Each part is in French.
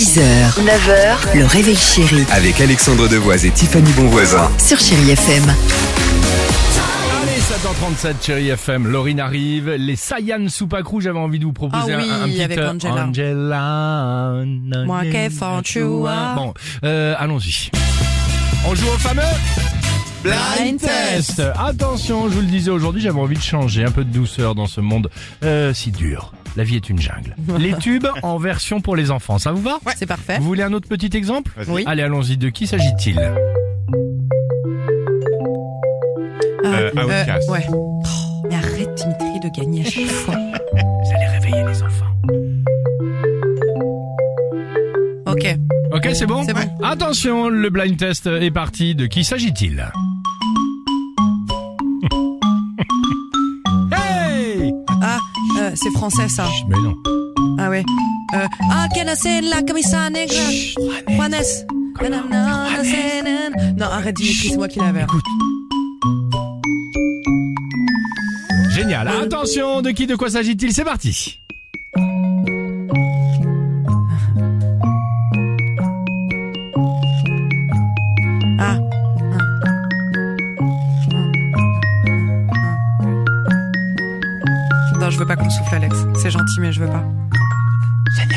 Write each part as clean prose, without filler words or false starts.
6h, 9h, le réveil chéri Avec Alexandre Devoise et Tiffany Bonvoisin. sur Chéri FM. Allez, 7h37, Chéri FM. Laurine arrive. Les Sayan Soupacrou, j'avais envie de vous proposer Ah oui, un petit avec Angela. Moi qu'est Fanchua. Bon, allons-y. On joue au fameux Blind Test. Attention, je vous le disais aujourd'hui, j'avais envie de changer un peu de douceur dans ce monde si dur. La vie est une jungle. Les tubes en version pour les enfants, ça vous va? C'est parfait. Vous voulez un autre petit exemple? Oui. Allez, allons-y. De qui s'agit-il? Outcast. Ouais. Oh, mais arrête, Dimitri, de gagner à chaque fois. Vous allez réveiller les enfants. Ok. Ok, c'est bon? C'est bon. Attention, le blind test est parti. De qui s'agit-il? Hey! Ah, c'est français, ça. Mais non. Ah ouais. Que la scène, la camisa negra. Juanes. Non, arrête, Dimitri, c'est moi qui l'avais. Écoute. Génial. Attention, de quoi s'agit-il? C'est parti. Ah. Non, je veux pas qu'on souffle, Alex. C'est gentil, mais je veux pas. Shania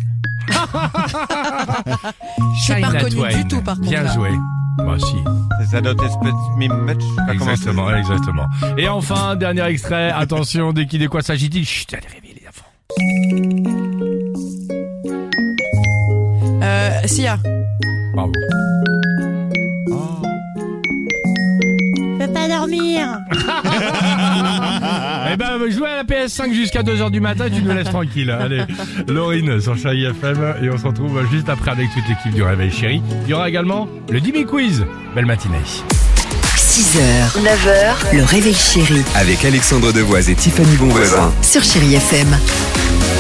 J'ai pas reconnu Twain. du tout, par contre. Bien là. joué. Bah si. Ça doit être match. Exactement, exactement. Et enfin, dernier extrait. Attention, de quoi s'agit-il? Chut, allez réveiller les enfants. Sia. Bravo. Je peux pas dormir. Eh ben, jouez à la PS5 jusqu'à 2h du matin, tu nous laisses tranquille. Allez, Laurine sur Chéri FM et on se retrouve juste après avec toute l'équipe du Réveil Chéri. Il y aura également le Dimi Quiz. Belle matinée. 6h, 9h, le réveil chéri Avec Alexandre Devoise et Tiffany Bonvoisin. sur Chéri FM.